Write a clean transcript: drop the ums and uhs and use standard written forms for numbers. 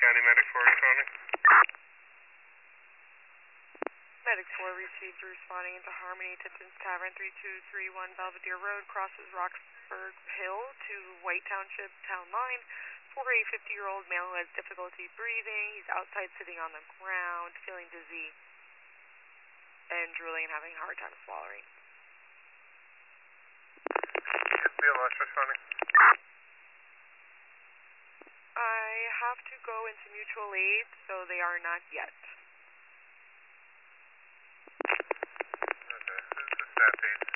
County Medic 4 responding. Medic 4 received, responding into Harmony, Tipton's Tavern, 3231 Belvedere Road, crosses Roxburgh Hill to White Township Town Line for a 50-year-old male who has difficulty breathing. He's outside sitting on the ground, feeling dizzy and drooling and having a hard time swallowing. BLS responding. I have to go into mutual aid, so they are not yet. Okay, this is staff aid.